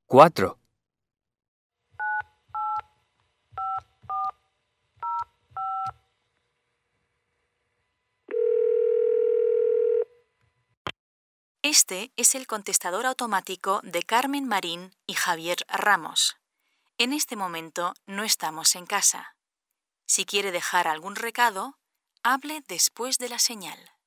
4. Este es el contestador automático de Carmen Marín y Javier Ramos. En este momento no estamos en casa. Si quiere dejar algún recado, hable después de la señal.